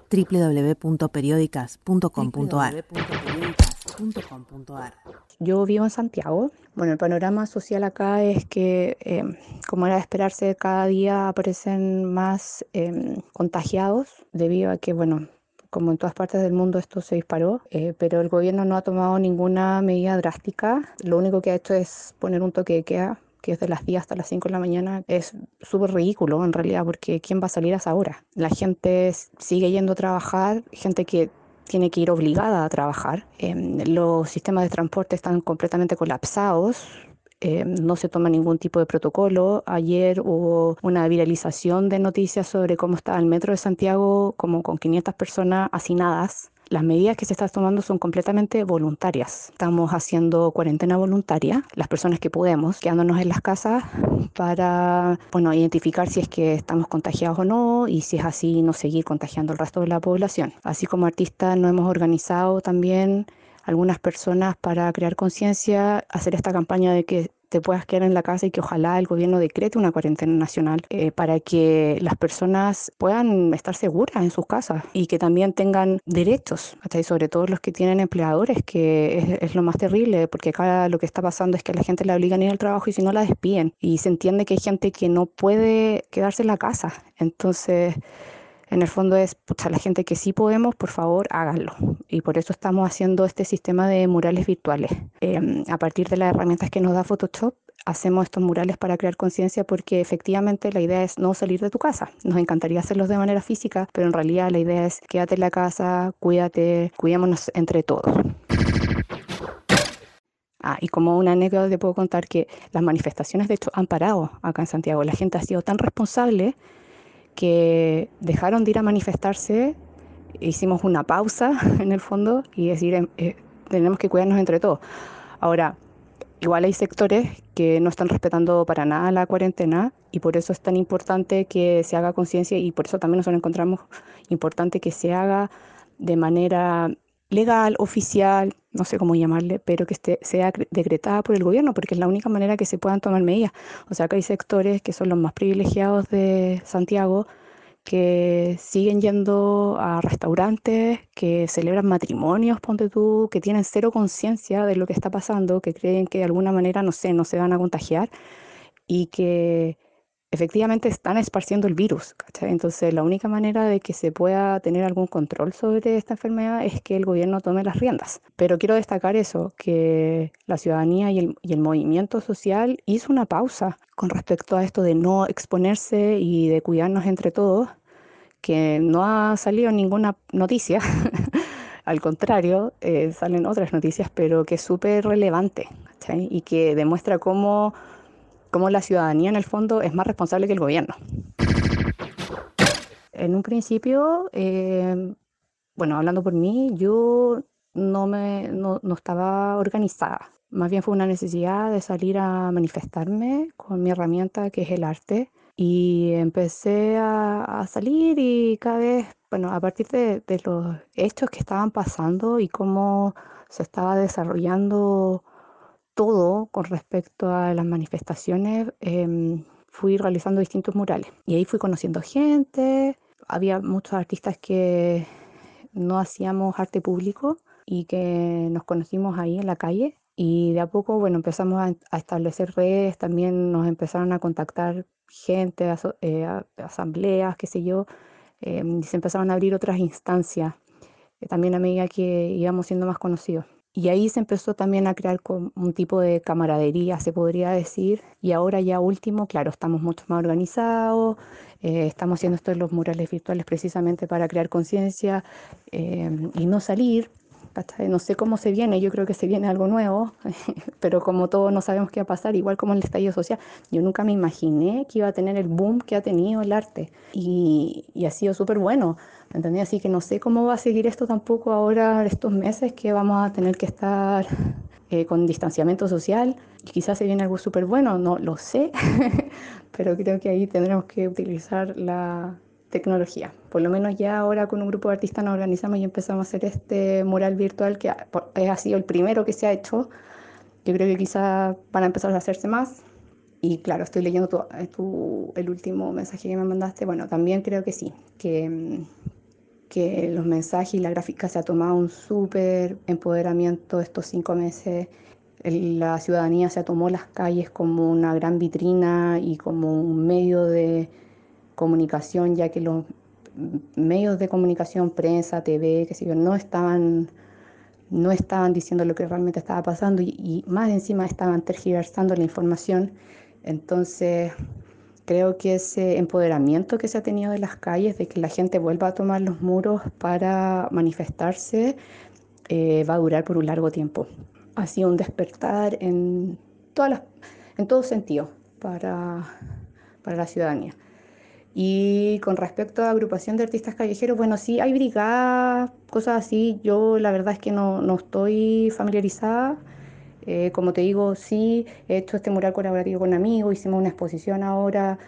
www.periodicas.com.ar. Yo vivo en Santiago. Bueno, el panorama social acá es que, como era de esperarse, cada día aparecen más contagiados debido a que, bueno, como en todas partes del mundo esto se disparó, pero el gobierno no ha tomado ninguna medida drástica. Lo único que ha hecho es poner un toque de queda, que es de las 10 hasta las 5 de la mañana. Es súper ridículo en realidad, porque ¿quién va a salir a esa hora? La gente sigue yendo a trabajar, gente que tiene que ir obligada a trabajar. Los sistemas de transporte están completamente colapsados. No se toma ningún tipo de protocolo. Ayer hubo una viralización de noticias sobre cómo está el metro de Santiago, como con 500 personas hacinadas. Las medidas que se están tomando son completamente voluntarias. Estamos haciendo cuarentena voluntaria, las personas que podemos, quedándonos en las casas para, bueno, identificar si es que estamos contagiados o no, y si es así, no seguir contagiando al resto de la población. Así como artistas nos hemos organizado también algunas personas para crear conciencia, hacer esta campaña de que te puedas quedar en la casa y que ojalá el gobierno decrete una cuarentena nacional para que las personas puedan estar seguras en sus casas y que también tengan derechos, ¿cachai? Sobre todo los que tienen empleadores, que es lo más terrible, porque acá lo que está pasando es que a la gente la obligan a ir al trabajo y si no la despiden. Y se entiende que hay gente que no puede quedarse en la casa. Entonces, en el fondo es, pucha, la gente que sí podemos, por favor, háganlo. Y por eso estamos haciendo este sistema de murales virtuales. A partir de las herramientas que nos da Photoshop, hacemos estos murales para crear conciencia, porque efectivamente la idea es no salir de tu casa. Nos encantaría hacerlos de manera física, pero en realidad la idea es quédate en la casa, cuídate, cuidémonos entre todos. Y como una anécdota te puedo contar que las manifestaciones de hecho han parado acá en Santiago. La gente ha sido tan responsable que dejaron de ir a manifestarse. Hicimos una pausa en el fondo y decir, tenemos que cuidarnos entre todos. Ahora, igual hay sectores que no están respetando para nada la cuarentena y por eso es tan importante que se haga conciencia, y por eso también nosotros encontramos importante que se haga de manera legal, oficial, no sé cómo llamarle, pero que sea decretada por el gobierno, porque es la única manera que se puedan tomar medidas. O sea, que hay sectores que son los más privilegiados de Santiago, que siguen yendo a restaurantes, que celebran matrimonios, ponte tú, que tienen cero conciencia de lo que está pasando, que creen que de alguna manera, no sé, no se van a contagiar y que efectivamente están esparciendo el virus, ¿cachai? Entonces, la única manera de que se pueda tener algún control sobre esta enfermedad es que el gobierno tome las riendas. Pero quiero destacar eso, que la ciudadanía y el movimiento social hizo una pausa con respecto a esto de no exponerse y de cuidarnos entre todos, que no ha salido ninguna noticia. Al contrario, salen otras noticias, pero que es súper relevante, ¿cachai? Y que demuestra cómo la ciudadanía en el fondo es más responsable que el gobierno. En un principio, bueno, hablando por mí, yo no estaba organizada. Más bien fue una necesidad de salir a manifestarme con mi herramienta, que es el arte. Y empecé a salir y cada vez, bueno, a partir de los hechos que estaban pasando y cómo se estaba desarrollando todo con respecto a las manifestaciones, fui realizando distintos murales. Y ahí fui conociendo gente. Había muchos artistas que no hacíamos arte público y que nos conocimos ahí en la calle. Y de a poco, bueno, empezamos a establecer redes, también nos empezaron a contactar gente, asambleas, qué sé yo, y se empezaron a abrir otras instancias, también a medida que íbamos siendo más conocidos. Y ahí se empezó también a crear un tipo de camaradería, se podría decir. Y ahora ya último, claro, estamos mucho más organizados, estamos haciendo esto de los murales virtuales precisamente para crear conciencia y no salir. ¿Cachai? No sé cómo se viene, yo creo que se viene algo nuevo, pero como todos no sabemos qué va a pasar, igual como el estallido social, yo nunca me imaginé que iba a tener el boom que ha tenido el arte y ha sido súper bueno, ¿me entendí? Así que no sé cómo va a seguir esto tampoco ahora estos meses que vamos a tener que estar con distanciamiento social, y quizás se viene algo súper bueno, no lo sé, pero creo que ahí tendremos que utilizar la tecnología. Por lo menos ya ahora con un grupo de artistas nos organizamos y empezamos a hacer este mural virtual que ha sido el primero que se ha hecho. Yo creo que quizás van a empezar a hacerse más. Y claro, estoy leyendo el último mensaje que me mandaste. Bueno, también creo que sí, que que los mensajes y la gráfica se ha tomado un súper empoderamiento estos 5 meses. La ciudadanía se tomó las calles como una gran vitrina y como un medio de comunicación, ya que los medios de comunicación, prensa, TV, qué sé yo, no estaban diciendo lo que realmente estaba pasando y más encima estaban tergiversando la información. Entonces, creo que ese empoderamiento que se ha tenido de las calles, de que la gente vuelva a tomar los muros para manifestarse, va a durar por un largo tiempo. Ha sido un despertar todas las, en todo sentido para la ciudadanía. Y con respecto a agrupación de artistas callejeros, bueno, sí, hay brigadas, cosas así. Yo la verdad es que no estoy familiarizada. Como te digo, sí, he hecho este mural colaborativo con amigos, hicimos una exposición ahora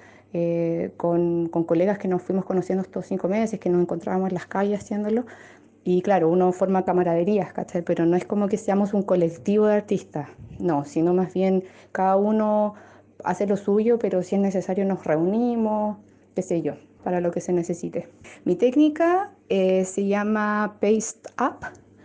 con colegas que nos fuimos conociendo estos 5 meses, que nos encontrábamos en las calles haciéndolo. Y claro, uno forma camaraderías, ¿cachai? Pero no es como que seamos un colectivo de artistas, no, sino más bien cada uno hace lo suyo, pero si es necesario nos reunimos, qué sé yo, para lo que se necesite. Mi técnica se llama Paste Up.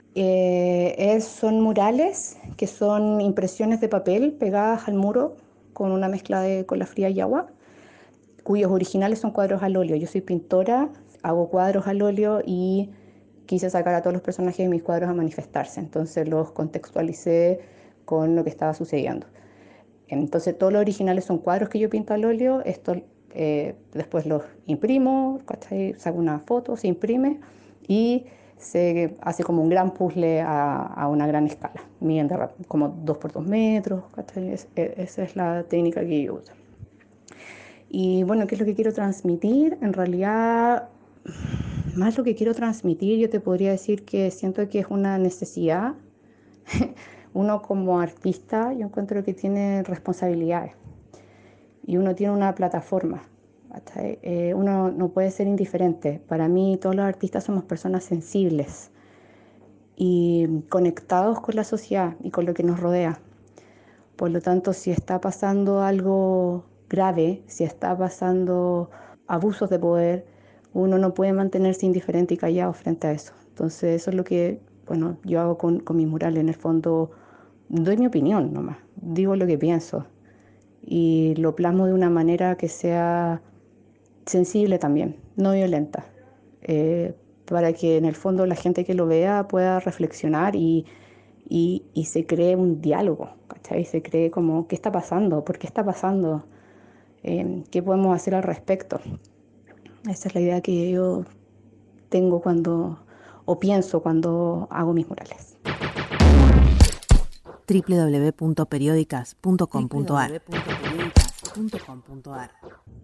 Son murales que son impresiones de papel pegadas al muro con una mezcla de cola fría y agua, cuyos originales son cuadros al óleo. Yo soy pintora, hago cuadros al óleo y quise sacar a todos los personajes de mis cuadros a manifestarse, entonces los contextualicé con lo que estaba sucediendo. Entonces todos los originales son cuadros que yo pinto al óleo, esto después los imprimo, ¿cachai? Saco una foto, se imprime y se hace como un gran puzzle a una gran escala, miden como 2 por 2 metros, ¿cachai? Esa es la técnica que yo uso. Y bueno, ¿qué es lo que quiero transmitir? En realidad, más lo que quiero transmitir, yo te podría decir que siento que es una necesidad. Uno como artista, yo encuentro que tiene responsabilidades y uno tiene una plataforma. Uno no puede ser indiferente. Para mí, todos los artistas somos personas sensibles y conectados con la sociedad y con lo que nos rodea. Por lo tanto, si está pasando algo grave, si está pasando abusos de poder, uno no puede mantenerse indiferente y callado frente a eso. Entonces, eso es lo que, bueno, yo hago con mis murales. En el fondo, doy mi opinión nomás, digo lo que pienso y lo plasmo de una manera que sea sensible también, no violenta, para que en el fondo la gente que lo vea pueda reflexionar y se cree un diálogo, ¿cachai? Se cree como, ¿qué está pasando? ¿Por qué está pasando? ¿Qué podemos hacer al respecto? Esa es la idea que yo tengo o pienso cuando hago mis murales. www.periodicas.com.ar